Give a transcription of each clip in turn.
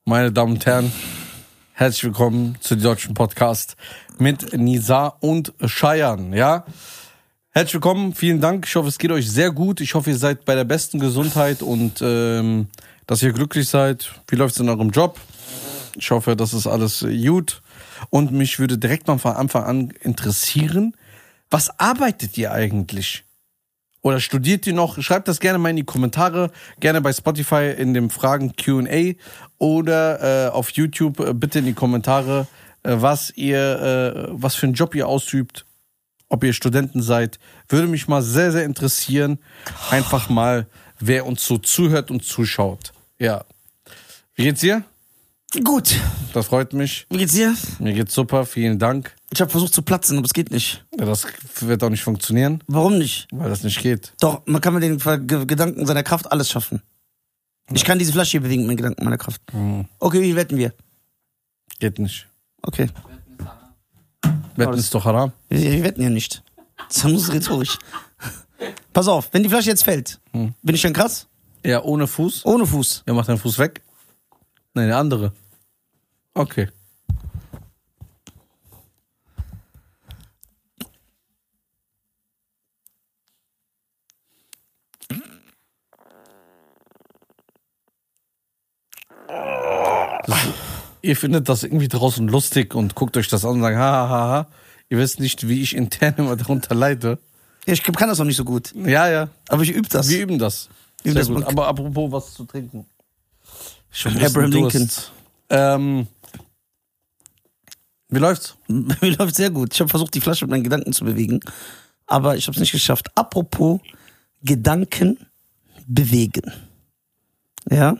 Meine Damen und Herren, herzlich willkommen zu dem deutschen Podcast mit Nizar und Cheyenne, ja? Herzlich willkommen, vielen Dank. Ich hoffe, es geht euch sehr gut. Ich hoffe, ihr seid bei der besten Gesundheit und dass ihr glücklich seid. Wie läuft es in eurem Job? Ich hoffe, das ist alles gut. Und mich würde direkt mal von Anfang an interessieren, was arbeitet ihr eigentlich? Oder studiert ihr noch? Schreibt das gerne mal in die Kommentare, gerne bei Spotify in dem Fragen Q&A oder auf YouTube bitte in die Kommentare, was für einen Job ihr ausübt, ob ihr Studenten seid. Würde mich mal sehr, sehr interessieren, einfach mal, wer uns so zuhört und zuschaut. Ja. Wie geht's dir? Gut. Das freut mich. Wie geht's dir? Mir geht's super, vielen Dank. Ich habe versucht zu platzen, aber es geht nicht. Ja, das wird auch nicht funktionieren. Warum nicht? Weil das nicht geht. Doch, man kann mit den Gedanken seiner Kraft alles schaffen. Ich kann diese Flasche hier bewegen mit den Gedanken meiner Kraft. Okay, wie wetten wir? Geht nicht. Okay. Wetten ist doch haram. Wir wetten ja nicht. Das ist rhetorisch. Pass auf, wenn die Flasche jetzt fällt, bin ich dann krass? Ja, ohne Fuß? Ohne Fuß. Ja, mach deinen Fuß weg. Nein, der andere. Okay. Ihr findet das irgendwie draußen lustig und guckt euch das an und sagt, ha. Ihr wisst nicht, wie ich intern immer darunter leide. Ja, ich kann das noch nicht so gut. Ja. Aber ich übe das. Wir üben das. Üben Sehr das gut. mal. Aber apropos was zu trinken. Abraham Lincoln. Wie läuft's? Mir läuft sehr gut. Ich habe versucht, die Flasche mit meinen Gedanken zu bewegen, aber ich habe es nicht geschafft. Apropos Gedanken bewegen. Ja?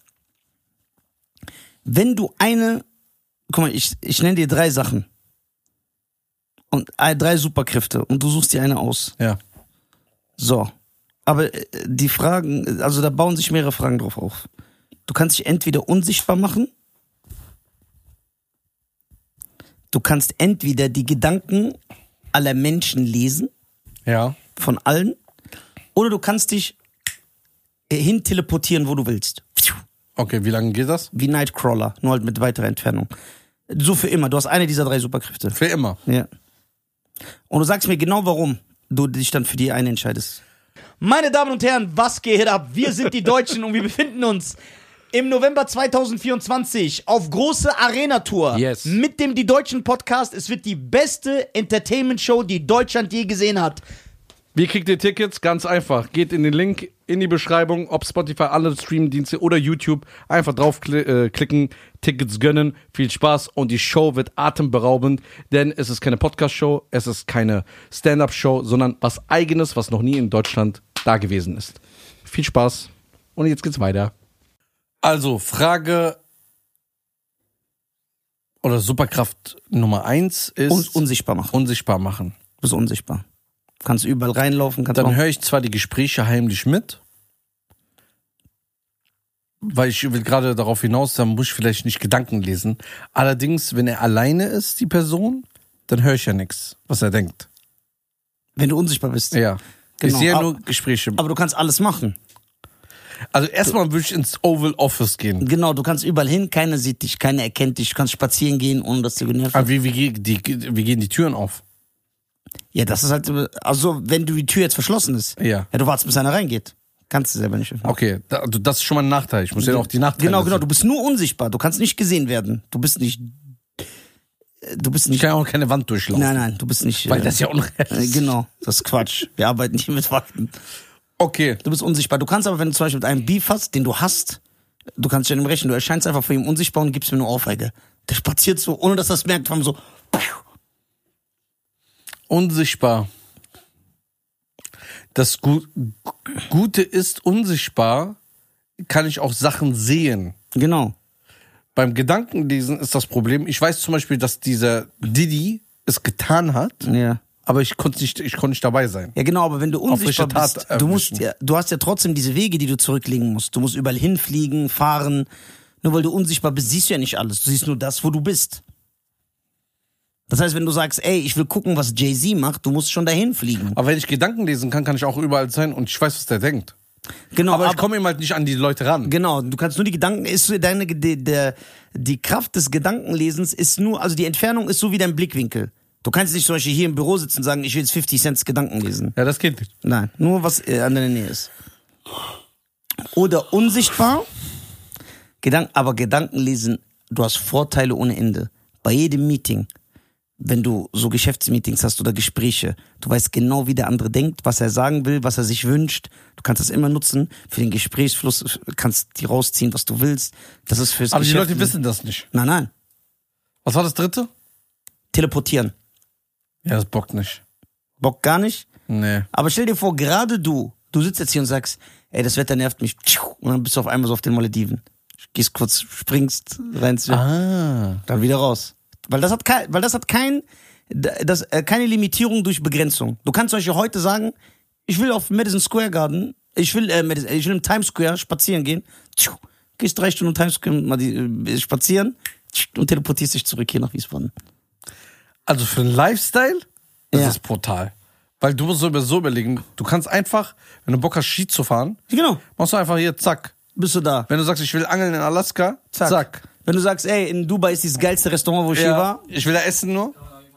Wenn du guck mal, ich nenne dir 3 Sachen. Und 3 Superkräfte und du suchst dir eine aus. Ja. So. Aber die Fragen, also da bauen sich mehrere Fragen drauf auf. Du kannst dich entweder unsichtbar machen, du kannst entweder die Gedanken aller Menschen lesen, Ja. von allen, oder du kannst dich hin teleportieren, wo du willst. Okay, wie lange geht das? Wie Nightcrawler, nur halt mit weiterer Entfernung. So für immer. Du hast eine dieser 3 Superkräfte. Für immer. Ja. Und du sagst mir genau, warum du dich dann für die eine entscheidest. Meine Damen und Herren, was geht ab? Wir sind die Deutschen und wir befinden uns im November 2024 auf große Arena-Tour. Yes. Mit dem Die Deutschen Podcast. Es wird die beste Entertainment-Show, die Deutschland je gesehen hat. Wie kriegt ihr Tickets? Ganz einfach. Geht in den Link in die Beschreibung, ob Spotify, andere Streamingdienste oder YouTube. Einfach draufklicken, Tickets gönnen. Viel Spaß und die Show wird atemberaubend, denn es ist keine Podcast-Show, es ist keine Stand-Up-Show, sondern was Eigenes, was noch nie in Deutschland da gewesen ist. Viel Spaß und jetzt geht's weiter. Also, Frage oder Superkraft Nummer 1 ist Unsichtbar machen. unsichtbar machen. Du bist unsichtbar. Kannst überall reinlaufen. Dann höre ich zwar die Gespräche heimlich mit, weil ich will gerade darauf hinaus, dann muss ich vielleicht nicht Gedanken lesen. Allerdings, wenn er alleine ist, die Person, dann höre ich ja nichts, was er denkt. Wenn du unsichtbar bist. Ja. Genau. Ich sehe ja nur Gespräche. Aber du kannst alles machen. Also erstmal würde ich ins Oval Office gehen. Genau, du kannst überall hin, keiner sieht dich, keiner erkennt dich, du kannst spazieren gehen, ohne dass du genervt Aber wie gehen die Türen auf? Ja, das ist halt, also wenn die Tür jetzt verschlossen ist, Ja. du wartest, bis einer reingeht. Kannst du selber nicht öffnen. Okay, das ist schon mal ein Nachteil. Ich muss ja auch die Nachteile Genau, sehen. du bist nur unsichtbar, du kannst nicht gesehen werden. Du bist nicht. Ich kann ja auch keine Wand durchlaufen. Nein, du bist nicht. Weil das ist ja unrealistisch. Genau, das ist Quatsch. Wir arbeiten hier mit Fakten. Okay. Du bist unsichtbar. Du kannst aber, wenn du zum Beispiel mit einem Beef hast, den du hast, du kannst dich an ihm rechnen, du erscheinst einfach vor ihm unsichtbar und gibst ihm eine Ohrfeige. Der spaziert so, ohne dass er es merkt, von so. Unsichtbar. Das Gute ist, unsichtbar kann ich auch Sachen sehen. Genau. Beim Gedankenlesen ist das Problem, ich weiß zum Beispiel, dass dieser Diddy es getan hat, Ja. aber ich konnte nicht dabei sein. Ja, genau, aber wenn du unsichtbar frische Tat bist, erwischen. du hast ja trotzdem diese Wege, die du zurücklegen musst. Du musst überall hinfliegen, fahren. Nur weil du unsichtbar bist, siehst du ja nicht alles. Du siehst nur das, wo du bist. Das heißt, wenn du sagst, ey, ich will gucken, was Jay-Z macht, du musst schon dahin fliegen. Aber wenn ich Gedanken lesen kann, kann ich auch überall sein und ich weiß, was der denkt. Genau, aber ich komme eben halt nicht an die Leute ran. Genau, du kannst nur die Gedanken, die Kraft des Gedankenlesens ist nur, also die Entfernung ist so wie dein Blickwinkel. Du kannst nicht zum Beispiel hier im Büro sitzen und sagen, ich will jetzt 50 Cent Gedanken lesen. Ja, das geht nicht. Nein, nur was an deiner Nähe ist. Oder unsichtbar. Aber Gedanken lesen, du hast Vorteile ohne Ende. Bei jedem Meeting, wenn du so Geschäftsmeetings hast oder Gespräche, du weißt genau, wie der andere denkt, was er sagen will, was er sich wünscht. Du kannst das immer nutzen für den Gesprächsfluss, kannst die rausziehen, was du willst. Das ist fürs Aber Geschäft. die Leute wissen das nicht. Nein. Was war das dritte? Teleportieren. Ja, das bockt nicht. Bock gar nicht. Nee. Aber stell dir vor, gerade du sitzt jetzt hier und sagst, ey, das Wetter nervt mich. Und dann bist du auf einmal so auf den Malediven. Gehst kurz, springst, rennst, dann wieder raus. Weil das hat keine Limitierung durch Begrenzung. Du kannst euch ja heute sagen, ich will auf Madison Square Garden, ich will im Times Square spazieren gehen. Gehst 3 Stunden im Times Square mal spazieren und teleportierst dich zurück hier nach Wiesbaden. Also für den Lifestyle ist Ja. das brutal. Weil du musst so überlegen, du kannst einfach, wenn du Bock hast, Ski zu fahren, Genau, machst du einfach hier, zack. bist du da. Wenn du sagst, ich will angeln in Alaska, zack. Wenn du sagst, ey, in Dubai ist dieses geilste Restaurant, wo ich hier war, Ich will da essen nur.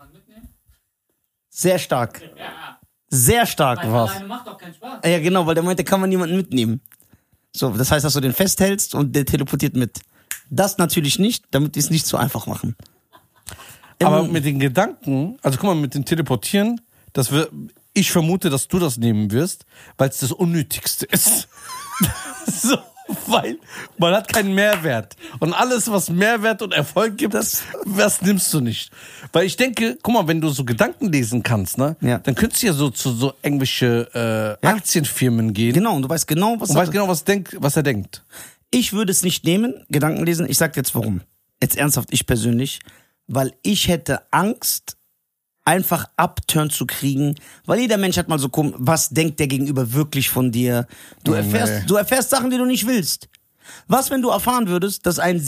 sehr stark. Sehr stark. Was? Alleine macht doch keinen Spaß. Ja, genau, weil der meinte, kann man niemanden mitnehmen. So, das heißt, dass du den festhältst und der teleportiert mit. Das natürlich nicht, damit wir es nicht so einfach machen. Aber mit den Gedanken, also guck mal, mit dem Teleportieren, ich vermute, dass du das nehmen wirst, weil es das Unnötigste ist. So, weil man hat keinen Mehrwert. Und alles, was Mehrwert und Erfolg gibt, das nimmst du nicht. Weil ich denke, guck mal, wenn du so Gedanken lesen kannst, ne, Ja. dann könntest du ja so zu so irgendwelche Aktienfirmen gehen Genau, und du weißt genau, und weißt genau, was er denkt. Ich würde es nicht nehmen, Gedanken lesen. Ich sag dir jetzt warum. Jetzt ernsthaft, ich persönlich. Weil ich hätte Angst, einfach Upturn zu kriegen. Weil jeder Mensch hat mal so, was denkt der Gegenüber wirklich von dir? Du erfährst Sachen, die du nicht willst. Was, wenn du erfahren würdest, dass der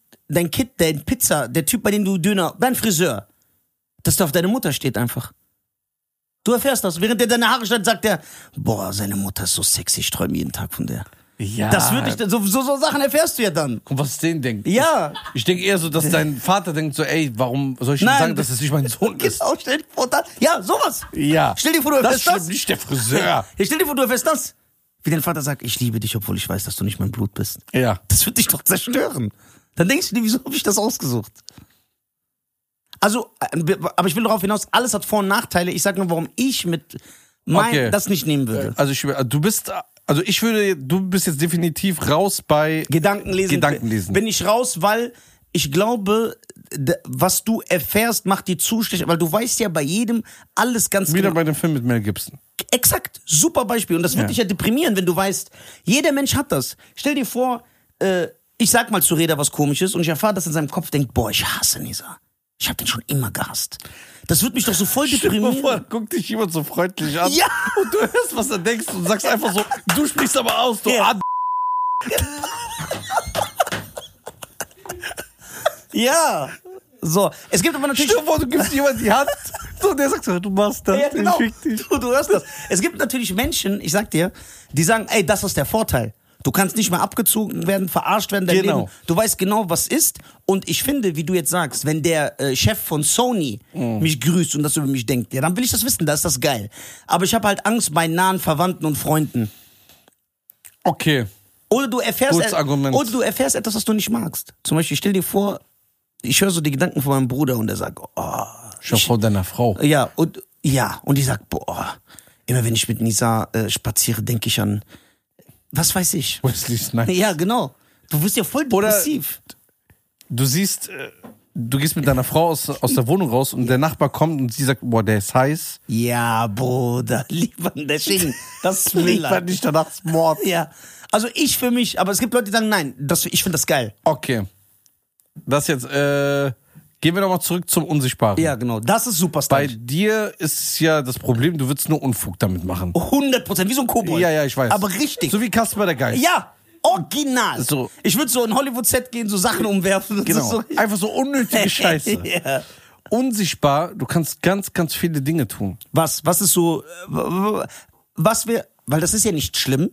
Typ, bei dem du dein Friseur, dass der auf deine Mutter steht einfach. Du erfährst das. Während der deine Haare schneidet, sagt der, boah, seine Mutter ist so sexy, ich träume jeden Tag von der. Ja. Das würde ich, so Sachen erfährst du ja dann. Und was den denkt. Ja. Ich denke eher so, dass dein Vater denkt so, ey, warum soll ich ihm sagen, dass es nicht mein Sohn ist? Genau, stell dir vor, ja, sowas. Ja. Stell dir vor, du das erfährst stimmt das. nicht der Friseur. Ja, stell dir vor, du erfährst das. Wie dein Vater sagt, ich liebe dich, obwohl ich weiß, dass du nicht mein Blut bist. Ja. Das wird dich doch zerstören. Dann denkst du dir, wieso habe ich das ausgesucht? Also, aber ich will darauf hinaus, alles hat Vor- und Nachteile. Ich sag nur, warum ich das nicht nehmen würde. Also du bist jetzt definitiv raus bei Gedankenlesen. Bin ich raus, weil ich glaube, was du erfährst, macht dir zu schlecht, weil du weißt ja bei jedem alles ganz wieder genau. bei dem Film mit Mel Gibson. Exakt, super Beispiel. Und das wird dich ja deprimieren, wenn du weißt, jeder Mensch hat das. Stell dir vor, ich sag mal zu Reda was Komisches und ich erfahre, dass er in seinem Kopf denkt, boah, ich hasse Nisa. Ich hab den schon immer gehasst. Das wird mich doch so voll deprimieren. Vor, guckt dich jemand so freundlich an. Ja. Und du hörst, was er denkt und sagst einfach so, du sprichst aber aus, du Ja. Ja. So, es gibt aber natürlich... Stell dir vor, du gibst jemand die Hand so, der sagt so, du machst das, Ja, genau. ich fick dich. Du hörst das. Es gibt natürlich Menschen, ich sag dir, die sagen, ey, das ist der Vorteil. Du kannst nicht mehr abgezogen werden, verarscht werden, dein Genau. Leben. Du weißt genau, was ist. Und ich finde, wie du jetzt sagst, wenn der Chef von Sony mich grüßt und das über mich denkt, ja, dann will ich das wissen, da ist das geil. Aber ich habe halt Angst bei nahen Verwandten und Freunden. Okay. Oder du erfährst Gutes Argument. etwas, was du nicht magst. Zum Beispiel, stell dir vor, ich höre so die Gedanken von meinem Bruder und er sagt, oh. Schau vor deiner Frau. Ja, und ich sag, boah, immer wenn ich mit Nisa spaziere, denke ich an, was weiß ich. Wesley Snipes. Ja, genau. Du wirst ja voll depressiv. Du siehst, du gehst mit deiner Frau aus der Wohnung raus und der Nachbar kommt und sie sagt, boah, der ist heiß. Ja, Bruder, lieber der Schinken. Das ist Ich Miller. fand nicht danach Mord. Ja. Also ich für mich, aber es gibt Leute, die sagen, nein, ich finde das geil. Okay. Das jetzt, gehen wir nochmal zurück zum Unsichtbaren. Ja, genau. Das ist super Bei Style. dir ist ja das Problem, du willst nur Unfug damit machen. 100%, wie so ein Kobold. Ja, ich weiß. Aber richtig. So wie Kasper der Geist. Ja, original. So. Ich würde so in Hollywood-Set gehen, so Sachen umwerfen. Das Genau. ist so Einfach so unnötige Scheiße. Ja. Unsichtbar, du kannst ganz, ganz viele Dinge tun. Was ist so, weil das ist ja nicht schlimm,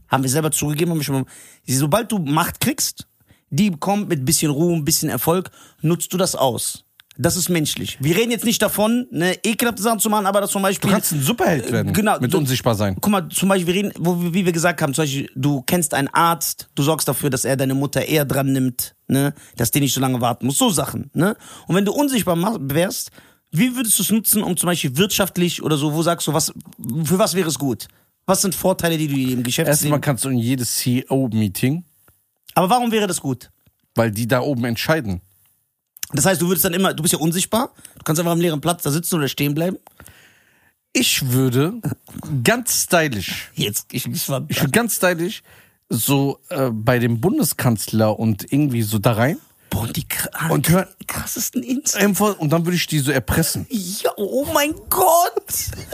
Haben wir selber zugegeben, haben wir schon mal. Sobald du Macht kriegst, die kommt mit ein bisschen Ruhm, ein bisschen Erfolg, nutzt du das aus. Das ist menschlich. Wir reden jetzt nicht davon, ne, ekelhafte Sachen zu machen, aber das zum Beispiel... Du kannst ein Superheld werden, genau, mit unsichtbar sein. Guck mal, zum Beispiel, wir reden, wie wir gesagt haben, zum Beispiel, du kennst einen Arzt, du sorgst dafür, dass er deine Mutter eher dran nimmt, ne, dass der nicht so lange warten muss, so Sachen, ne. Und wenn du unsichtbar wärst, wie würdest du es nutzen, um zum Beispiel wirtschaftlich oder so, wo sagst du, für was wäre es gut? Was sind Vorteile, die du im Geschäft siehst? Erstmal kannst du in jedes CEO-Meeting... Aber warum wäre das gut? Weil die da oben entscheiden. Das heißt, du würdest dann immer, du bist ja unsichtbar, du kannst einfach am leeren Platz da sitzen oder stehen bleiben. Ich würde ganz stylisch, Ich würde ganz stylisch so bei dem Bundeskanzler und irgendwie so da rein. Boah, und die Und hör, krassesten Insta. und dann würde ich die so erpressen. Ja, oh mein Gott.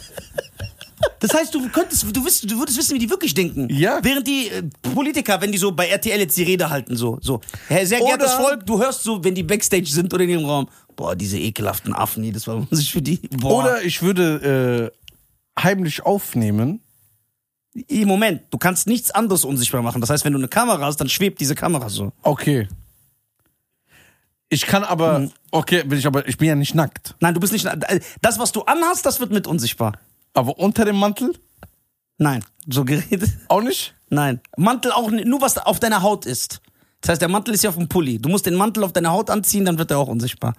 Das heißt, du würdest wissen, wie die wirklich denken. Ja. Während die Politiker, wenn die so bei RTL jetzt die Rede halten, so. Sehr geehrtes Volk, du hörst so, wenn die Backstage sind oder in dem Raum, boah, diese ekelhaften Affen, jedes Mal muss ich für die, boah. Oder ich würde heimlich aufnehmen. Im Moment, du kannst nichts anderes unsichtbar machen. Das heißt, wenn du eine Kamera hast, dann schwebt diese Kamera so. Okay. Ich kann aber, ich bin ja nicht nackt. Nein, du bist nicht, das, was du anhast, das wird mit unsichtbar. Aber unter dem Mantel? Nein, so geredet. Auch nicht? Nein, Mantel auch nicht, nur was auf deiner Haut ist. Das heißt, der Mantel ist ja auf dem Pulli. Du musst den Mantel auf deiner Haut anziehen, dann wird er auch unsichtbar.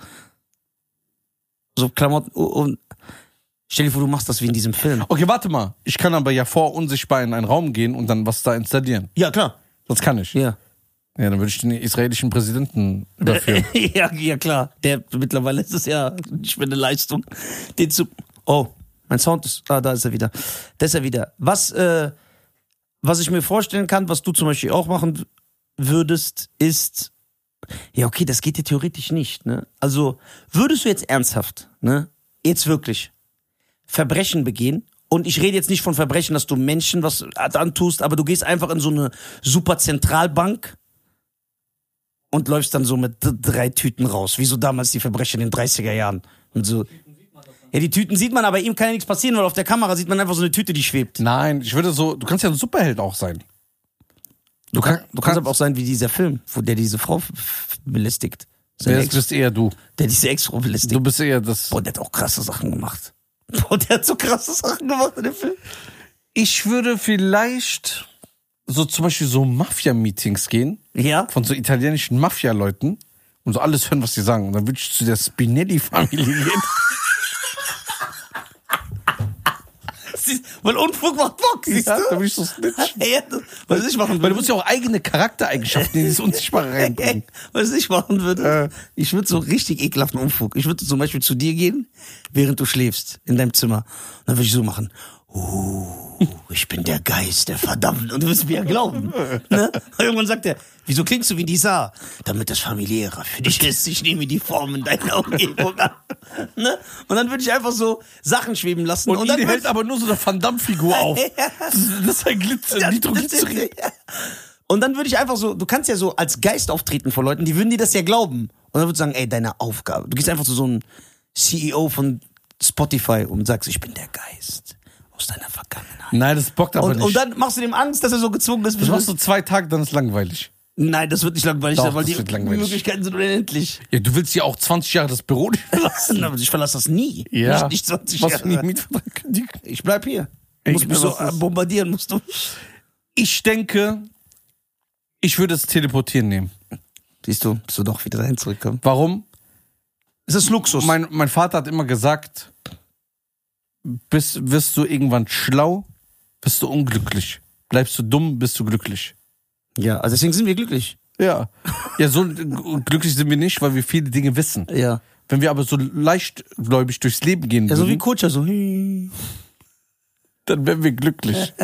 So Klamotten und stell dir vor, du machst das wie in diesem Film. Okay, warte mal. Ich kann aber ja unsichtbar in einen Raum gehen und dann was da installieren. Ja, klar. Das kann ich. Ja. Ja, dann würde ich den israelischen Präsidenten überführen. ja, klar. Mittlerweile ist es ja nicht mehr eine Leistung. Oh, mein Sound ist, da ist er wieder. Da ist er wieder. Was ich mir vorstellen kann, was du zum Beispiel auch machen würdest, ist, ja, okay, das geht ja theoretisch nicht, ne? Also, würdest du jetzt ernsthaft, ne? Jetzt wirklich Verbrechen begehen? Und ich rede jetzt nicht von Verbrechen, dass du Menschen was antust, aber du gehst einfach in so eine super Zentralbank und läufst dann so mit 3 Tüten raus, wie so damals die Verbrecher in den 30er Jahren. Und so. Ja, die Tüten sieht man, aber ihm kann ja nichts passieren, weil auf der Kamera sieht man einfach so eine Tüte, die schwebt. Nein, du kannst ja ein Superheld auch sein. Du kannst aber auch sein wie dieser Film, wo der diese Frau belästigt. Das bist eher du. Der diese Ex-Frau belästigt. Du bist eher das... Boah, der hat auch krasse Sachen gemacht. Boah, der hat so krasse Sachen gemacht in dem Film. Ich würde vielleicht so zum Beispiel so Mafia-Meetings gehen. Ja? Von so italienischen Mafia-Leuten und so alles hören, was die sagen. Und dann würde ich zu der Spinelli-Familie gehen. Weil Unfug macht Bock, siehst Ja, du? da würde ich so snitchen. Ja, was ich machen würde. Weil du musst ja auch eigene Charaktereigenschaften in dieses Unsichtbare reinbringen. Was ich machen würde, ich würde so richtig ekelhaften Unfug. Ich würde zum Beispiel zu dir gehen, während du schläfst, in deinem Zimmer. Und dann würde ich so machen. Ich bin der Geist, der Verdammten. Und du wirst mir ja glauben. Ne? Und irgendwann sagt er, wieso klingst du wie Nizar? Damit das familiärer für dich ist. Ich nehme die Formen deiner Umgebung an. Ne? Und dann würde ich einfach so Sachen schweben lassen. Und dann hält aber nur so eine Van Damme-Figur auf. Das ist ein Glitzer, Nitroglycerin. Und dann würde ich einfach so, du kannst ja so als Geist auftreten vor Leuten, die würden dir das ja glauben. Und dann würde ich sagen, ey, deine Aufgabe. Du gehst einfach zu so einem CEO von Spotify und sagst, ich bin der Geist aus deiner Vergangenheit. Nein, das bockt aber nicht. Und dann machst du dem Angst, dass er so gezwungen ist. Das machst du 2 Tage, dann ist langweilig. Nein, das wird nicht langweilig Doch, sein, weil das die wird langweilig. Möglichkeiten sind unendlich. Ja, du willst ja auch 20 Jahre das Büro nicht verlassen. Aber ich verlasse das nie. Ja. Nicht 20 Was Jahre. für einen Mietvertrag kündigen? Ich bleib hier. Du Ich musst mich so was ist- bombardieren, musst du. Ich denke, ich würde das Teleportieren nehmen. Siehst du, bist du doch wieder dahin zurückkommen. Warum? Es ist Luxus. Mein Vater hat immer gesagt, wirst du irgendwann schlau, bist du unglücklich. Bleibst du dumm, bist du glücklich. Ja, also deswegen sind wir glücklich. Ja. Ja, so glücklich sind wir nicht, weil wir viele Dinge wissen. Ja. Wenn wir aber so leichtgläubig durchs Leben gehen Ja, so wie würden, Kutscher, so. dann wären wir glücklich.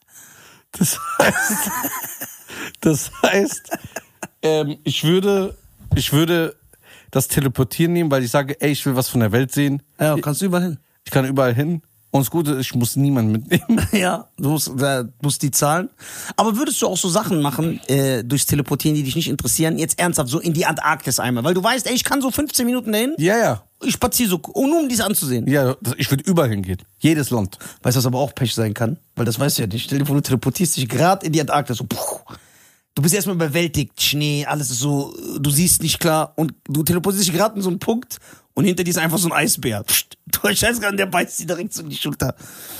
Das heißt, ich würde das Teleportieren nehmen, weil ich sage, ey, ich will was von der Welt sehen. Ja, kannst du überall hin. Ich kann überall hin. Und das Gute ist, ich muss niemanden mitnehmen. Ja, du musst die zahlen. Aber würdest du auch so Sachen machen, durchs Teleportieren, die dich nicht interessieren, jetzt ernsthaft so in die Antarktis einmal? Weil du weißt, ey, ich kann so 15 Minuten dahin, Ja. ich spaziere so, nur um dies anzusehen. Ja, ich würde überall hingehen. Jedes Land. Weißt du, was aber auch Pech sein kann? Weil das weißt du ja nicht. Stell dir vor, du teleportierst dich gerade in die Antarktis, so, puh. Du bist erstmal überwältigt, Schnee, alles ist so, du siehst nicht klar und du teleportierst dich gerade in so einen Punkt und hinter dir ist einfach so ein Eisbär. Psst, du scheiß gerade, der beißt dir direkt so in die Schulter.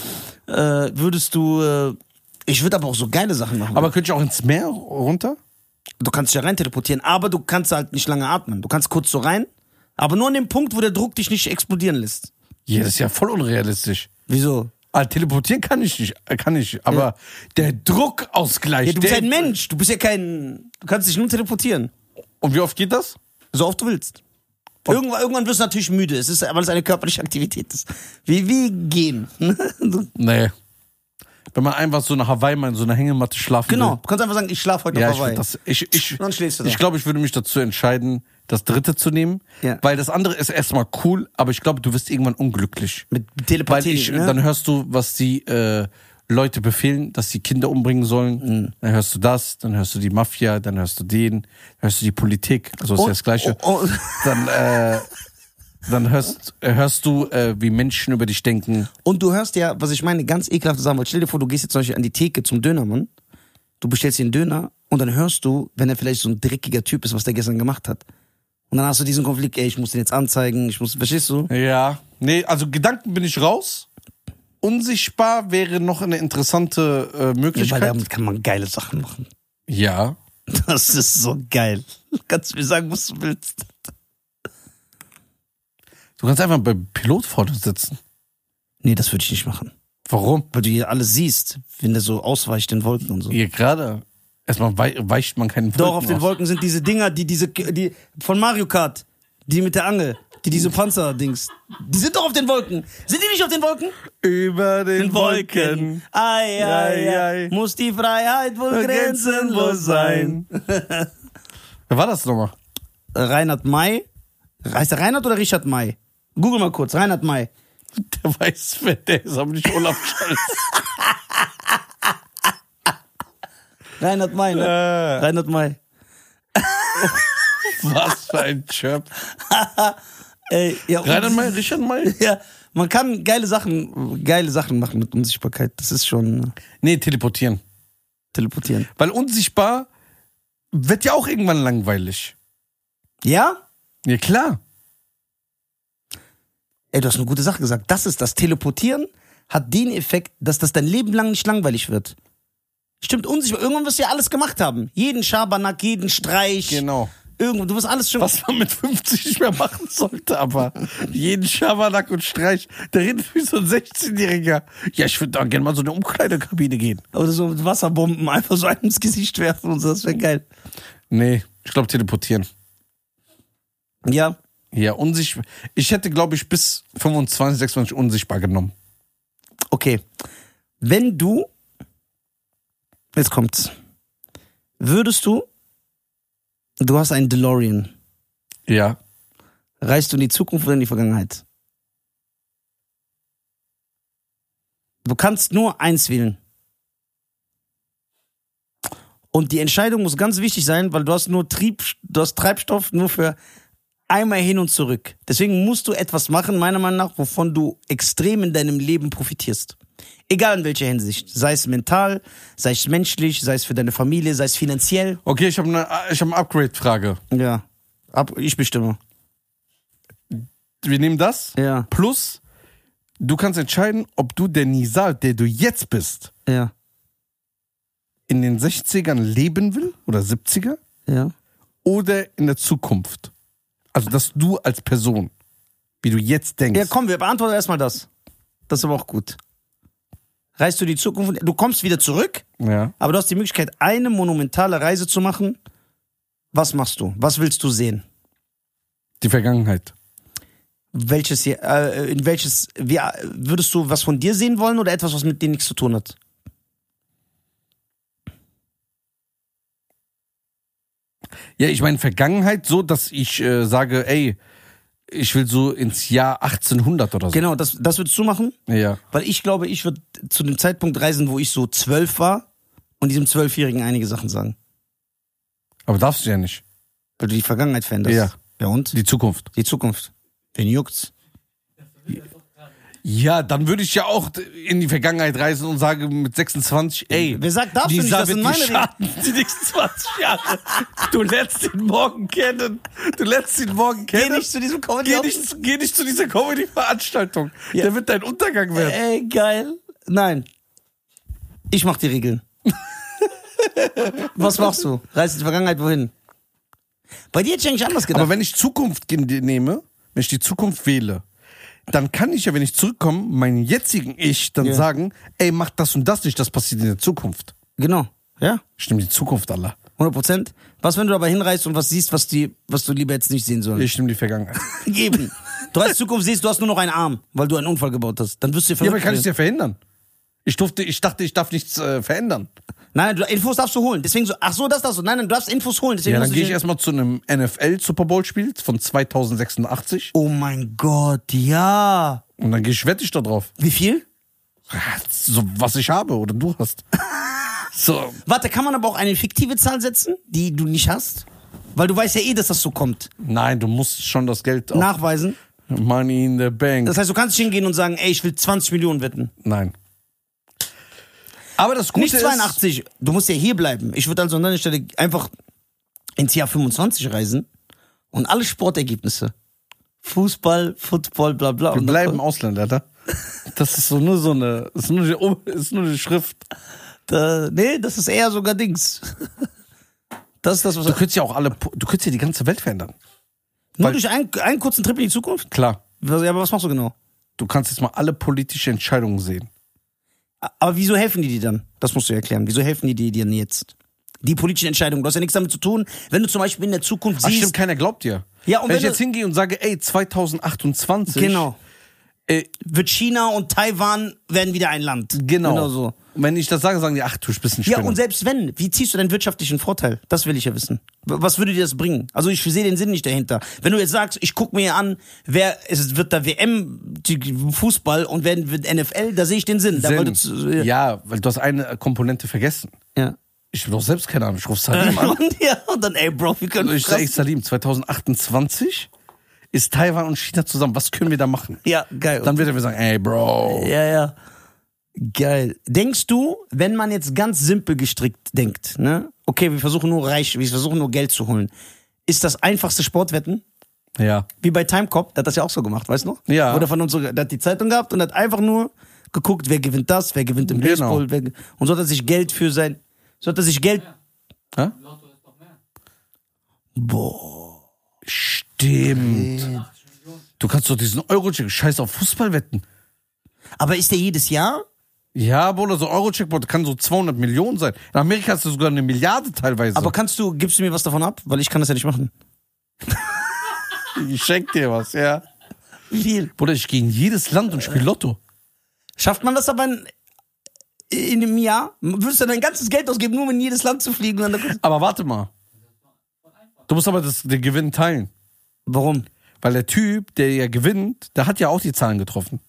Ich würde aber auch so geile Sachen machen. Aber könnte ich auch ins Meer runter? Du kannst dich ja rein teleportieren, aber du kannst halt nicht lange atmen. Du kannst kurz so rein, aber nur an dem Punkt, wo der Druck dich nicht explodieren lässt. Ja, das ist ja voll unrealistisch. Wieso? Teleportieren kann ich nicht, aber der Druckausgleich. Ja, du bist ja ein Mensch, du kannst dich nur teleportieren. Und wie oft geht das? So oft du willst. Irgendwann wirst du natürlich müde, weil es eine körperliche Aktivität ist. Wie gehen. Nee. Wenn man einfach so nach Hawaii mal in so einer Hängematte schlafen will. Genau, du kannst einfach sagen, ich schlafe heute auf Hawaii. Dann schläfst du da. Ich glaube, ich würde mich dazu entscheiden, das dritte zu nehmen, weil das andere ist erstmal cool, aber ich glaube, du wirst irgendwann unglücklich. Mit Telepathie, ne? Dann hörst du, was die Leute befehlen, dass sie Kinder umbringen sollen. Dann hörst du das, dann hörst du die Mafia, dann hörst du den, dann hörst du die Politik, also ist ja das Gleiche. Dann hörst du, wie Menschen über dich denken. Und du hörst ja, was ich meine, ganz ekelhaft sagen, weil stell dir vor, du gehst jetzt zum Beispiel an die Theke zum Dönermann, du bestellst dir einen Döner und dann hörst du, wenn er vielleicht so ein dreckiger Typ ist, was der gestern gemacht hat. Und dann hast du diesen Konflikt, ey, ich muss den jetzt anzeigen, verstehst du? Ja, nee, also Gedanken bin ich raus. Unsichtbar wäre noch eine interessante Möglichkeit. Ja, weil damit kann man geile Sachen machen. Ja. Das ist so geil. Kannst du mir sagen, was du willst? Du kannst einfach beim Pilot vor dir sitzen. Nee, das würde ich nicht machen. Warum? Weil du hier alles siehst, wenn der so ausweicht in Wolken und so. Hier gerade. Erstmal weicht man keinen Wolken Doch, auf den Wolken sind diese Dinger, die von Mario Kart, die mit der Angel, diese Panzer-Dings. Die sind doch auf den Wolken. Sind die nicht auf den Wolken? Über den Wolken. Ei, ei, ei. Muss die Freiheit wohl grenzenlos sein. Wer war das nochmal? Reinhard May. Heißt der Reinhard oder Richard May? Google mal kurz, Reinhard May. Der weiß, wer der ist, aber nicht Olaf Scholz. Reinhard May, ne? Reinhard May. Was für ein Chirp. Ey, ja, Reinhard May, Richard May? Ja, man kann geile Sachen machen mit Unsichtbarkeit. Das ist schon... Nee, teleportieren. Weil unsichtbar wird ja auch irgendwann langweilig. Ja? Ja, klar. Ey, du hast eine gute Sache gesagt. Das Teleportieren hat den Effekt, dass das dein Leben lang nicht langweilig wird. Stimmt, unsichtbar. Irgendwann wirst du ja alles gemacht haben. Jeden Schabernack, jeden Streich. Genau. Du wirst alles schon... Was man mit 50 nicht mehr machen sollte, aber jeden Schabernack und Streich, der redet wie so ein 16-Jähriger. Ja, ich würde da gerne mal so eine Umkleidekabine gehen. Oder so mit Wasserbomben einfach so einem ins Gesicht werfen und so, das wäre geil. Nee, ich glaube teleportieren. Ja? Ja, unsichtbar. Ich hätte, glaube ich, bis 25, 26 unsichtbar genommen. Okay. Wenn du... Jetzt kommt's. Würdest du hast einen DeLorean. Ja. Reist du in die Zukunft oder in die Vergangenheit? Du kannst nur eins wählen. Und die Entscheidung muss ganz wichtig sein, weil du hast Treibstoff nur für einmal hin und zurück. Deswegen musst du etwas machen, meiner Meinung nach, wovon du extrem in deinem Leben profitierst. Egal in welcher Hinsicht. Sei es mental, sei es menschlich, sei es für deine Familie, sei es finanziell. Okay, ich hab eine Upgrade-Frage. Ja, ich bestimme. Wir nehmen das. Ja. Plus, du kannst entscheiden, ob du der Nizar, der du jetzt bist, Ja. in den 60ern leben will oder 70er Ja. oder in der Zukunft. Also, dass du als Person, wie du jetzt denkst. Ja, komm, wir beantworten erstmal das. Das ist aber auch gut. Reist du die Zukunft, du kommst wieder zurück, Ja. aber du hast die Möglichkeit, eine monumentale Reise zu machen. Was machst du? Was willst du sehen? Die Vergangenheit. Würdest du was von dir sehen wollen oder etwas, was mit dir nichts zu tun hat? Ja, ich meine Vergangenheit so, dass ich sage, ey, Ich will so ins Jahr 1800 oder so. Genau, das würdest du machen? Ja. Weil ich glaube, ich würde zu dem Zeitpunkt reisen, wo ich so 12 war und diesem 12-Jährigen einige Sachen sagen. Aber darfst du ja nicht. Weil du die Vergangenheit veränderst. Ja. Ja und? Die Zukunft. Die Zukunft. Wen juckt's? Ja, dann würde ich ja auch in die Vergangenheit reisen und sage mit 26, ey, Wer sagt, darfst du nicht, Nisa das wird sind dir meine Regeln. schaden, die nächsten 20 Jahre. Du lernst ihn morgen kennen. Du lernst ihn morgen Geh kennen. nicht zu diesem Comedy. Geh nicht zu dieser Comedy-Veranstaltung. Ja. Der wird dein Untergang werden. Ey, geil. Nein. Ich mach die Regeln. Was machst du? Reist in die Vergangenheit wohin? Bei dir hätte ich eigentlich anders gedacht. Aber wenn ich Zukunft nehme, wenn ich die Zukunft wähle, dann kann ich ja, wenn ich zurückkomme, meinem jetzigen Ich dann sagen, ey, mach das und das nicht, das passiert in der Zukunft. Genau. Ja? Ich nehme die Zukunft, Allah. 100%. Was, wenn du aber hinreist und was siehst, was du lieber jetzt nicht sehen sollst? Ich nehme die Vergangenheit. Eben. Du hast Zukunft, siehst, du hast nur noch einen Arm, weil du einen Unfall gebaut hast. Dann wirst du Ja, aber kann ich es ja verhindern? Ich dachte, ich darf nichts verändern. Nein, Infos darfst du holen. Deswegen so, ach so, das darfst du. Nein, du darfst Infos holen. Deswegen Ja, dann musst du gehe ich dir- erstmal zu einem NFL-Super Bowl-Spiel von 2086 Oh mein Gott, ja. und dann wette ich da drauf. Wie viel? So, was ich habe oder du hast. So. Warte, kann man aber auch eine fiktive Zahl setzen, die du nicht hast? Weil du weißt ja eh, dass das so kommt. Nein, du musst schon das Geld auf Nachweisen. Money in the Bank. Das heißt, du kannst nicht hingehen und sagen, ey, ich will 20 Millionen wetten. Nein. Aber das Gute Nicht ist... 82. Du musst ja hier bleiben. Ich würde also an deiner Stelle einfach ins Jahr 25 reisen und alle Sportergebnisse. Fußball, Football, bla bla. Wir Und bleiben Ausländer, Alter. Das ist so nur so eine... Ist nur eine Schrift. Nee, das ist eher sogar Dings. Das ist das, was... Du könntest ja auch Du könntest ja die ganze Welt verändern. Nur durch einen kurzen Trip in die Zukunft? Klar. Ja, aber was machst du genau? Du kannst jetzt mal alle politischen Entscheidungen sehen. Aber wieso helfen die dir dann? Das musst du erklären. Wieso helfen die dir denn jetzt? Die politischen Entscheidungen, du hast ja nichts damit zu tun. Wenn du zum Beispiel in der Zukunft Ach siehst... stimmt, keiner glaubt dir. Ja, und wenn wenn ich du- jetzt hingehe und sage, ey, 2028... Genau. Wird China und Taiwan werden wieder ein Land. Genau so. Und wenn ich das sage, sagen die, ach, du bist ein Ja, Spinner. und selbst wenn, wie ziehst du deinen wirtschaftlichen Vorteil? Das will ich ja wissen. Was würde dir das bringen? Also ich sehe den Sinn nicht dahinter. Wenn du jetzt sagst, ich gucke mir an, es wird da WM, Fußball und wird NFL, da sehe ich den Sinn. Da Ja, weil du hast eine Komponente vergessen. ja. Ich will doch selbst keine Ahnung, ich ruf Salim an. Und dann, ey Bro, wir können Ich sage, ey, Salim, 2028 ist Taiwan und China zusammen. Was können wir da machen? Ja, geil. Dann wird er mir sagen, ey, Bro. Ja. Geil. Denkst du, wenn man jetzt ganz simpel gestrickt denkt, ne? Okay, wir versuchen nur Geld zu holen. Ist das einfachste Sportwetten? Ja. Wie bei Timecop, der hat das ja auch so gemacht, weißt du noch? Ja. Oder von uns so, der hat die Zeitung gehabt und hat einfach nur geguckt, wer gewinnt das, wer gewinnt im Genau. Baseball, und so hat er sich Geld Hä? Boah. Stimmt. Du kannst doch diesen Euro-Check, scheiß auf Fußball wetten. Aber ist der jedes Jahr? Ja, Bruder, so Euro-Checkbot kann so 200 Millionen sein. In Amerika hast du sogar 1 Milliarde teilweise. Aber gibst du mir was davon ab? Weil ich kann das ja nicht machen. ich schenk dir was, ja. Wie viel? Bruder, ich gehe in jedes Land und spiele Lotto. Schafft man das aber in einem Jahr? Würdest du dein ganzes Geld ausgeben, nur um in jedes Land zu fliegen? Und dann Aber warte mal. Du musst aber den Gewinn teilen. Warum? Weil der Typ, der ja gewinnt, der hat ja auch die Zahlen getroffen.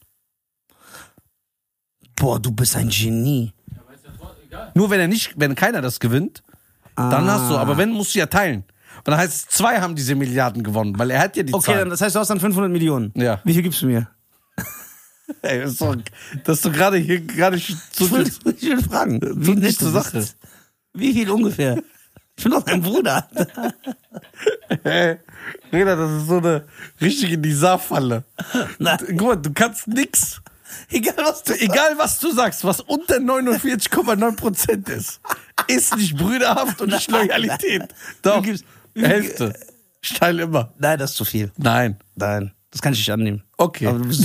Boah, du bist ein Genie. Nur wenn keiner das gewinnt, dann hast du, aber wenn, musst du ja teilen. Und dann heißt es, 2 haben diese Milliarden gewonnen, weil er hat ja die Okay, Zahlen. dann, das heißt, du hast dann 500 Millionen. Ja. Wie viel gibst du mir? Ey, das ist doch gerade hier, Ich will fragen. Wie nicht nett zur du Sache. bist. Wie viel ungefähr? Ich bin doch dein Bruder. Hey, Reda, das ist so eine richtige Nisa-Falle. Nein. Guck mal, du kannst nix. Egal Was du sagst, was unter 49,9% ist nicht brüderhaft und nicht Loyalität. Doch, Hälfte. Ich teile immer. Nein, das ist zu viel. Nein. Nein, das kann ich nicht annehmen. Okay. Aber du bist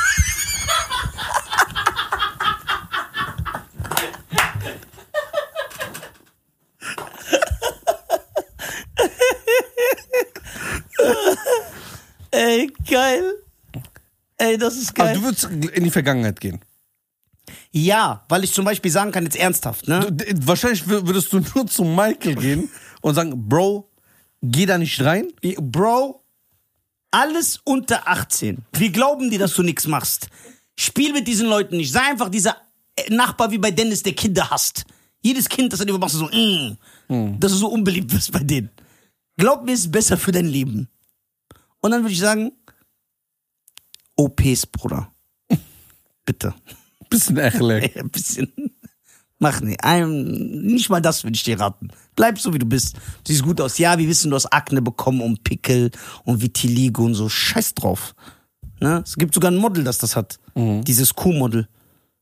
Ey, geil. Ey, das ist geil. Aber du würdest in die Vergangenheit gehen. Ja, weil ich zum Beispiel sagen kann, jetzt ernsthaft, ne? Wahrscheinlich würdest du nur zu Michael gehen und sagen, Bro, geh da nicht rein. Bro, Alles unter 18. Wir glauben dir, dass du nichts machst. Spiel mit diesen Leuten nicht. Sei einfach dieser Nachbar wie bei Dennis, der Kinder hasst. Jedes Kind, das du dir machst, so, dass du so unbeliebt bist bei denen. Glaub mir, es ist besser für dein Leben. Und dann würde ich sagen, OPs, Bruder. Bitte. Bisschen Echle. Ein bisschen. Mach nicht. Nicht mal das würde ich dir raten. Bleib so, wie du bist. Du siehst gut aus. Ja, wir wissen, du hast Akne bekommen und Pickel und Vitiligo und so. Scheiß drauf. Ne? Es gibt sogar ein Model, das hat. Dieses Q-Model.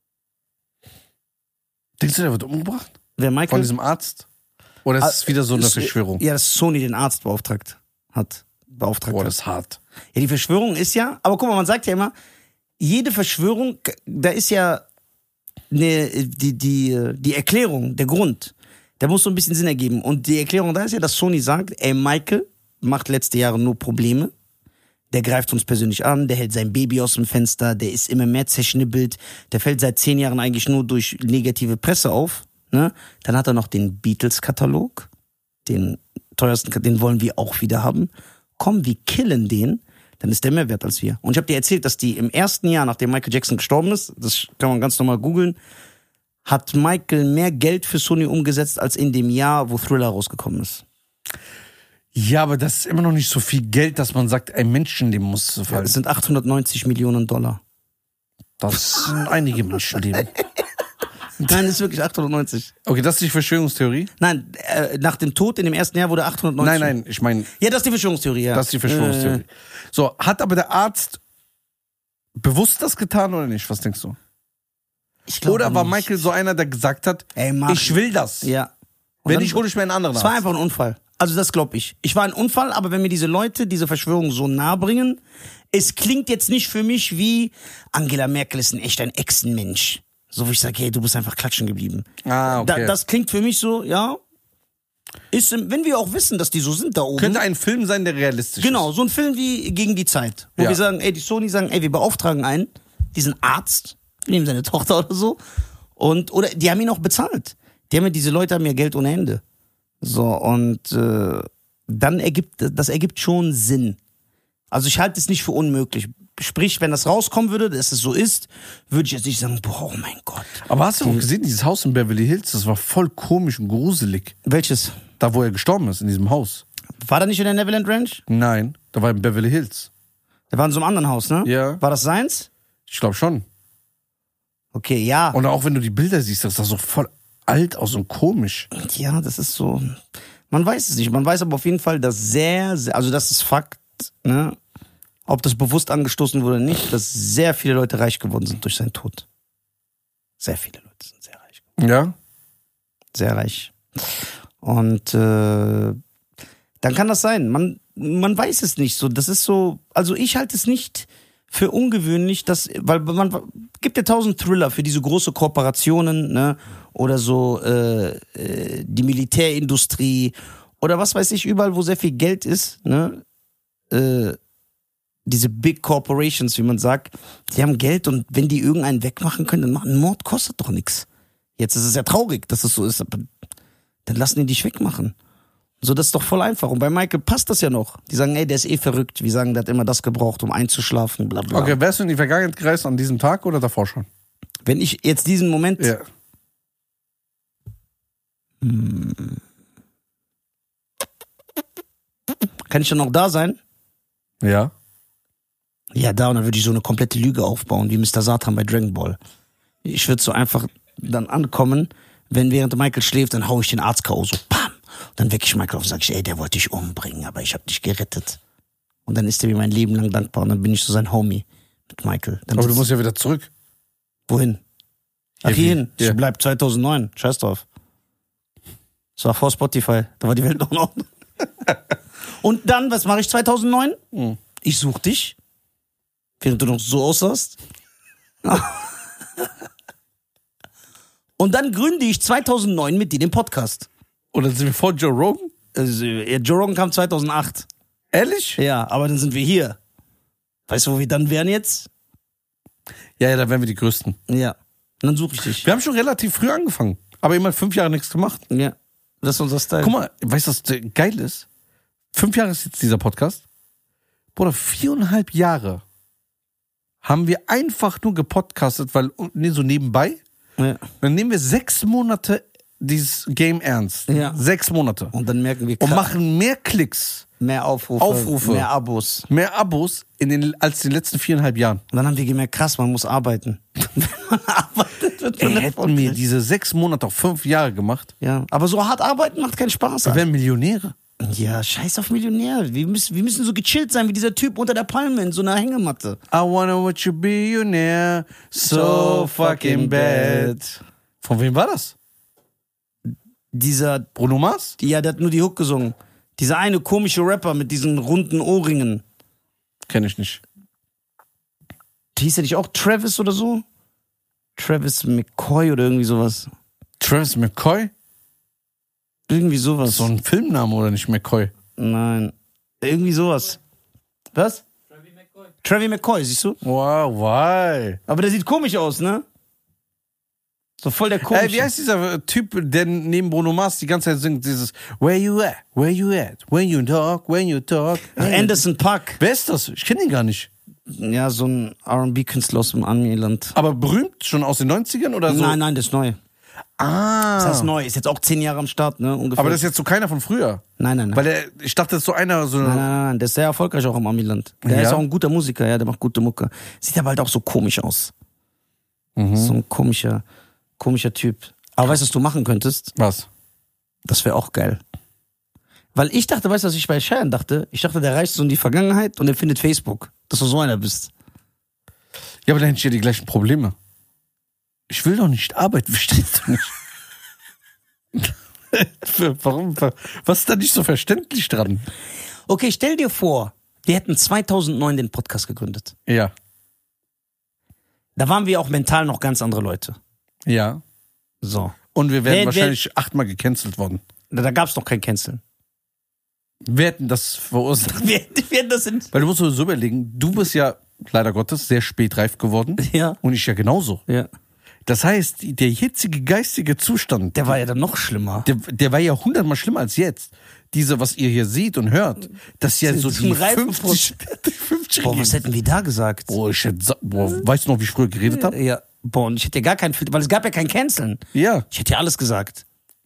Denkst du, der wird umgebracht? Wer, Michael? Von diesem Arzt? Oder ist es wieder so eine Verschwörung? Ja, dass Sony den Arzt beauftragt hat. Boah, das ist hart. Ja, die Verschwörung ist ja, aber guck mal, man sagt ja immer, jede Verschwörung, da ist ja die Erklärung, der Grund, der muss so ein bisschen Sinn ergeben. Und die Erklärung da ist ja, dass Sony sagt, ey, Michael macht letzte Jahre nur Probleme, der greift uns persönlich an, der hält sein Baby aus dem Fenster, der ist immer mehr zerschnibbelt, der fällt seit 10 Jahren eigentlich nur durch negative Presse auf. Ne? Dann hat er noch den Beatles-Katalog, den teuersten, den wollen wir auch wieder haben. Komm, wir killen den, dann ist der mehr wert als wir. Und ich habe dir erzählt, dass die im ersten Jahr, nachdem Michael Jackson gestorben ist, das kann man ganz normal googeln, hat Michael mehr Geld für Sony umgesetzt als in dem Jahr, wo Thriller rausgekommen ist. Ja, aber das ist immer noch nicht so viel Geld, dass man sagt, ein Menschenleben muss fallen. Ja, das sind 890 Millionen $. Das sind einige Menschenleben. Nein, das ist wirklich 890. Okay, das ist die Verschwörungstheorie? Nein, nach dem Tod in dem ersten Jahr wurde 890. Nein, ich meine... Ja, das ist die Verschwörungstheorie, ja. Das ist die Verschwörungstheorie. So, hat aber der Arzt bewusst das getan oder nicht? Was denkst du? Ich glaube Oder war nicht. Michael so einer, der gesagt hat, ey, ich will das. Ja. Und Wenn dann, nicht, hole ich mir einen anderen es war Arzt. einfach ein Unfall. Also das glaube ich. Ich war ein Unfall, aber wenn mir diese Leute diese Verschwörung so nahe bringen, es klingt jetzt nicht für mich wie Angela Merkel ist echt ein Echsenmensch. So, wo ich sage, hey, du bist einfach klatschen geblieben. Ah, okay. Das klingt für mich so, ja. Ist, wenn wir auch wissen, dass die so sind da oben. Könnte ein Film sein, der realistisch Genau, ist. so ein Film wie Gegen die Zeit. Wo Ja. wir sagen, ey, die Sony sagen, ey, wir beauftragen einen, diesen Arzt, wir nehmen seine Tochter oder so. Oder die haben ihn auch bezahlt. Diese Leute haben ja Geld ohne Ende. So, und dann ergibt schon Sinn. Also ich halte es nicht für unmöglich. Sprich, wenn das rauskommen würde, dass es so ist, würde ich jetzt nicht sagen, boah, oh mein Gott. Aber hast du auch gesehen, dieses Haus in Beverly Hills, das war voll komisch und gruselig. Welches? Da, wo er gestorben ist, in diesem Haus. War der nicht in der Neverland Ranch? Nein, da war in Beverly Hills. Der war in so einem anderen Haus, ne? Ja. War das seins? Ich glaube schon. Okay, ja. Und auch wenn du die Bilder siehst, das sah so voll alt aus und komisch. Ja, das ist so. Man weiß es nicht. Man weiß aber auf jeden Fall, dass also das ist Fakt, ne? Ob das bewusst angestoßen wurde oder nicht, dass sehr viele Leute reich geworden sind durch seinen Tod. Sehr viele Leute sind sehr reich geworden. Ja? Sehr reich. Und dann kann das sein. Man weiß es nicht so. Das ist so. Also ich halte es nicht für ungewöhnlich, weil man gibt ja 1000 Thriller für diese große Kooperationen, ne? Oder so die Militärindustrie oder was weiß ich, überall, wo sehr viel Geld ist, ne? Diese Big Corporations, wie man sagt, die haben Geld und wenn die irgendeinen wegmachen können, dann machen. Mord kostet doch nichts. Jetzt ist es ja traurig, dass es so ist, aber dann lassen die dich wegmachen. So, das ist doch voll einfach. Und bei Michael passt das ja noch. Die sagen, ey, der ist eh verrückt. Wir sagen, der hat immer das gebraucht, um einzuschlafen, bla bla. Okay, wärst du in die Vergangenheit gereist an diesem Tag oder davor schon? Wenn ich jetzt diesen Moment... Ja. Kann ich dann noch da sein? Ja. Ja, da, und dann würde ich so eine komplette Lüge aufbauen, wie Mr. Satan bei Dragon Ball. Ich würde so einfach dann ankommen, wenn während Michael schläft, dann hau ich den Arzt K.O. so, bam. Dann wecke ich Michael auf und sage ich, ey, der wollte dich umbringen, aber ich habe dich gerettet. Und dann ist er mir mein Leben lang dankbar und dann bin ich so sein Homie mit Michael. Dann Aber du musst ja wieder zurück. Wohin? Ach, Ja, hierhin. ja. Ich bleib 2009. Scheiß drauf. Das war vor Spotify. Da war die Welt noch in Ordnung. Und dann, was mache ich 2009? Ich suche dich, während du noch so aussahst. Und dann gründe ich 2009 mit dir den Podcast. Oder sind wir vor Joe Rogan? Also, Joe Rogan kam 2008. Ehrlich? Ja, aber dann sind wir hier. Weißt du, wo wir dann wären jetzt? Ja, da wären wir die Größten. Ja. Und dann suche ich dich. Wir haben schon relativ früh angefangen, aber immer 5 Jahre nichts gemacht. Ja. Das ist unser Style. Guck mal, weißt du, was geil ist? 5 Jahre ist jetzt dieser Podcast. Bruder, 4,5 Jahre haben wir einfach nur gepodcastet, weil, so nebenbei. Ja. Dann nehmen wir 6 Monate dieses Game ernst. Ja. 6 Monate. Und dann merken wir Und machen mehr Klicks, mehr Aufrufe, mehr Abos. mehr Abos als in den letzten 4,5 Jahren. Und dann haben wir gemerkt, krass, man muss arbeiten. Wenn man arbeitet, wird man Hätten wir diese 6 Monate auf 5 Jahre gemacht, Ja, aber so hart arbeiten macht keinen Spaß. wir wären Millionäre. Ja, scheiß auf Millionär. Wir müssen so gechillt sein wie dieser Typ unter der Palme in so einer Hängematte. I wanna watch you billionaire, so fucking bad. Von wem war das? Dieser, Bruno Mars? ja, der hat nur die Hook gesungen. Dieser eine komische Rapper mit diesen runden Ohrringen. Kenn ich nicht. Hieß der nicht auch Travis oder so? Travis McCoy oder irgendwie sowas. Travis McCoy? Irgendwie sowas. So ein Filmname oder nicht McCoy? Nein. Irgendwie sowas. Was? Travis McCoy, siehst du? Wow, why? Aber der sieht komisch aus, ne? So voll der komische. Wie heißt dieser Typ, der neben Bruno Mars die ganze Zeit singt, dieses Where you at, when you talk. Anderson .Paak. Wer ist das? Ich kenne ihn gar nicht. Ja, so ein R&B-Künstler aus dem Amiland. Aber berühmt schon aus den 90ern oder so? Nein, das ist neu. Ah. Das ist neu. Ist jetzt auch 10 Jahre am Start, ne? Ungefähr. Aber das ist jetzt so keiner von früher. Nein. Weil ich dachte, das ist so einer, so Nein. Der ist sehr erfolgreich auch im Amiland. Der Ja? ist auch ein guter Musiker, ja, der macht gute Mucke. Sieht aber halt auch so komisch aus. So ein komischer Typ. Aber weißt du, was du machen könntest? Was? Das wäre auch geil. Weil ich dachte, weißt du, was ich bei Cheyenne dachte? Ich dachte, der reist so in die Vergangenheit und er findet Facebook. Dass du so einer bist. Ja, aber dann hätte ich ja die gleichen Probleme. Ich will doch nicht arbeiten, verstehst du nicht? Warum? Was ist da nicht so verständlich dran? Okay, stell dir vor, wir hätten 2009 den Podcast gegründet. Ja. Da waren wir auch mental noch ganz andere Leute. Ja. So. Und wir wären wahrscheinlich 8-mal gecancelt worden. Da gab es noch kein Canceln. Wir hätten das verursacht. Wir hätten das in... Weil du musst dir so überlegen, du bist ja leider Gottes sehr spät reif geworden. Ja. Und ich ja genauso. Ja. Das heißt, der jetzige geistige Zustand, Der war ja dann noch schlimmer. der war ja 100-mal schlimmer als jetzt. Diese, was ihr hier seht und hört, das ist ja so Zum die Reifenprozess. 50 Boah, was hätten wir da gesagt? weißt du noch, wie ich früher geredet habe? Ja. Boah, und ich hätte ja gar keinen Filter, weil es gab ja kein Canceln. Ja. Ich hätte ja alles gesagt.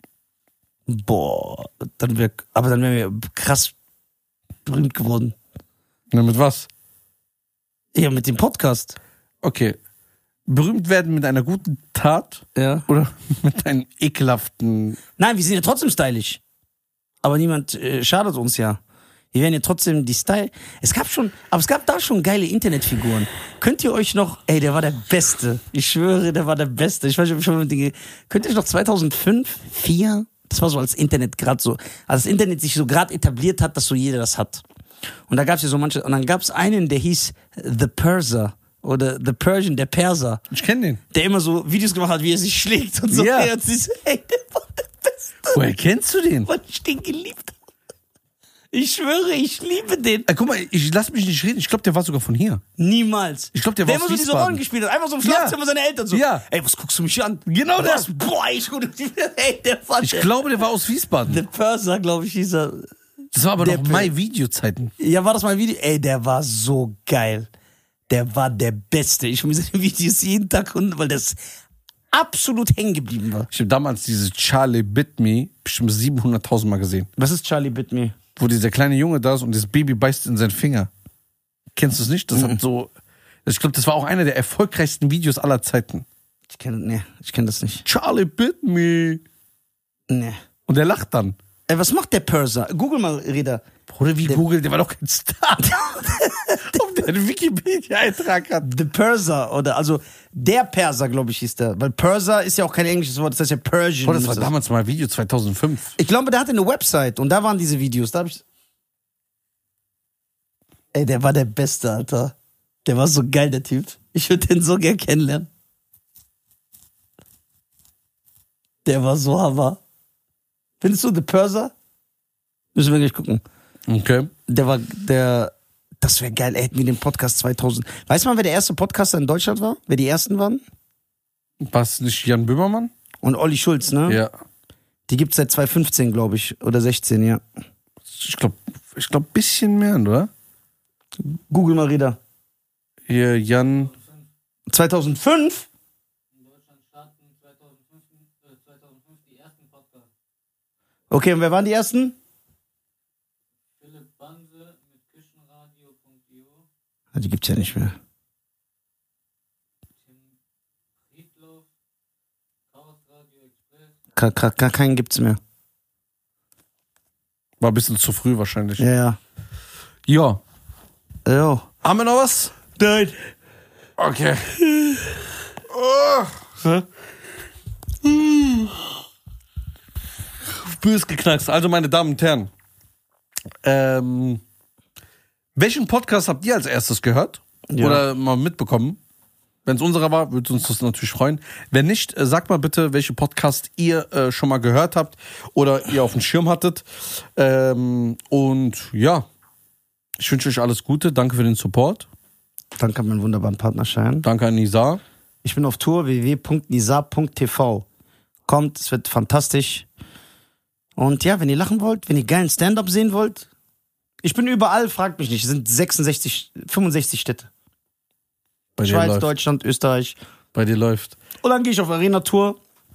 Boah, dann wären wir krass berühmt geworden. Na, mit was? Ja, mit dem Podcast. Okay. Berühmt werden mit einer guten Tat Ja. oder mit einem ekelhaften... Nein, wir sind ja trotzdem stylisch. Aber niemand schadet uns ja. Wir werden ja trotzdem die Style. Es gab da schon geile Internetfiguren. Könnt ihr euch noch, der war der Beste. Ich schwöre, der war der Beste. Ich weiß nicht, ob ich schon mit Dinge. Könnt ihr euch noch 2005, 2004? Das war so, als Internet gerade so, als das Internet sich so gerade etabliert hat, dass so jeder das hat. Und da gab es ja so manche, und dann gab es einen, der hieß The Perser. Oder The Persian, der Perser. Ich kenne den. Der immer so Videos gemacht hat, wie er sich schlägt und so. Ja. Und sie so, der war der Beste. Woher kennst du den? Weil ich den geliebt habe. Ich schwöre, ich liebe den. Guck mal, ich lass mich nicht reden. Ich glaube, der war sogar von hier. Niemals. Ich glaube, der war immer aus so diese Wiesbaden. Rollen gespielt hat. Einfach so im Schlafzimmer seine Eltern so. Ja. Ey, was guckst du mich an? Genau das. Boah, ey, der war Ich glaube, der war aus Wiesbaden. The Perser, glaube ich, hieß er. Das war aber Der noch My-Video-Zeiten. Ja, war das mal ein Video? Ey, der war so geil. Der war der Beste. Ich habe mir seine Videos jeden Tag und weil das absolut hängen geblieben war. Ich habe damals dieses Charlie Bit Me bestimmt 700.000 Mal gesehen. Was ist Charlie Bit Me? Wo dieser kleine Junge da ist und das Baby beißt in seinen Finger. Kennst du es nicht? Das hat so... Ich glaube, das war auch einer der erfolgreichsten Videos aller Zeiten. Ich kenn das nicht. Charlie Bit Me. Nee. Und der lacht dann. Ey, was macht der Perser? Google mal, Reda. Bruder, wie Google, der war doch kein Star. Ob der einen Wikipedia-Eintrag hat. The Perser, oder also der Perser, glaube ich, hieß der. Weil Perser ist ja auch kein englisches Wort, das heißt ja Persian. Boah, das war damals mal ein Video, 2005. Ich glaube, der hatte eine Website und da waren diese Videos. Da hab ich. Ey, der war der Beste, Alter. Der war so geil, der Typ. Ich würde den so gern kennenlernen. Der war so Hammer. Findest du The Perser? Müssen wir gleich gucken. Okay. Das wäre geil, hätten wir den Podcast 2000. Weißt du mal, wer der erste Podcaster in Deutschland war? Wer die ersten waren? War es nicht Jan Böhmermann? Und Olli Schulz, ne? Ja. Die gibt's seit 2015, glaube ich. Oder 16, ja. Ich glaube, ein bisschen mehr, oder? Google mal wieder. Hier, Jan. 2005? In Deutschland starten 2005 die ersten Podcasts. Okay, und wer waren die ersten? Philipp Banse mit Küchenradio.io. Die gibt's ja nicht mehr. Tim Friedloff, Chaos Radio Express. Keinen gibt's mehr. War ein bisschen zu früh wahrscheinlich. Ja. Ja. Jo. Haben wir noch was? Nein. Okay. Bös geknackst. Also, meine Damen und Herren. Welchen Podcast habt ihr als erstes gehört? Ja. Oder mal mitbekommen? Wenn es unserer war, würde uns das natürlich freuen. Wenn nicht, sagt mal bitte, welche Podcast ihr schon mal gehört habt oder ihr auf dem Schirm hattet. Und ja, ich wünsche euch alles Gute. Danke für den Support. Danke an meinen wunderbaren Partner Cheyenne. Danke an Nizar. Ich bin auf Tour, www.nizar.tv. Kommt, es wird fantastisch. Und ja, wenn ihr lachen wollt, wenn ihr geilen Stand-Up sehen wollt, ich bin überall, fragt mich nicht. Es sind 65 Städte. Bei dir Schweiz, läuft. Deutschland, Österreich. Bei dir läuft. Und dann gehe ich auf Arena-Tour.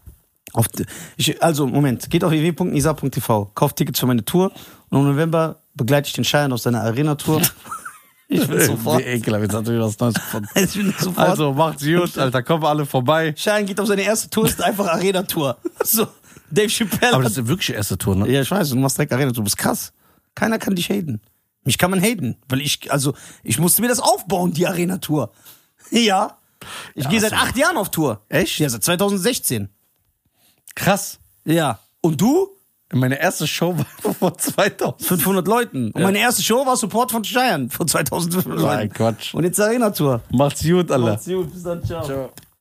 Moment, geht auf www.nizar.tv. Kauft Tickets für meine Tour. Und im November begleite ich den Cheyenne auf seiner Arena-Tour. Ich bin sofort. Wie ekelhaft, jetzt hat er wieder was Neues gefunden. Ich bin sofort. Also, macht's gut, Alter. Kommen alle vorbei. Cheyenne geht auf seine erste Tour, ist einfach Arena-Tour. So, Dave Chappelle. Aber das ist wirklich die erste Tour, ne? Ja, ich weiß, du machst direkt Arena, du bist krass. Keiner kann dich haten. Mich kann man haten, weil ich musste mir das aufbauen, die Arena-Tour. Ja. Ich gehe seit 8 Jahren auf Tour. Echt? Ja, seit 2016. Krass. Ja. Und du? Meine erste Show war vor 2000. 500 Leuten. Und meine erste Show war Support von Cheyenne von 2500 Leuten. Nein, Quatsch. Und jetzt Arena-Tour. Macht's gut, Alter. Macht's gut, bis dann, ciao. Ciao.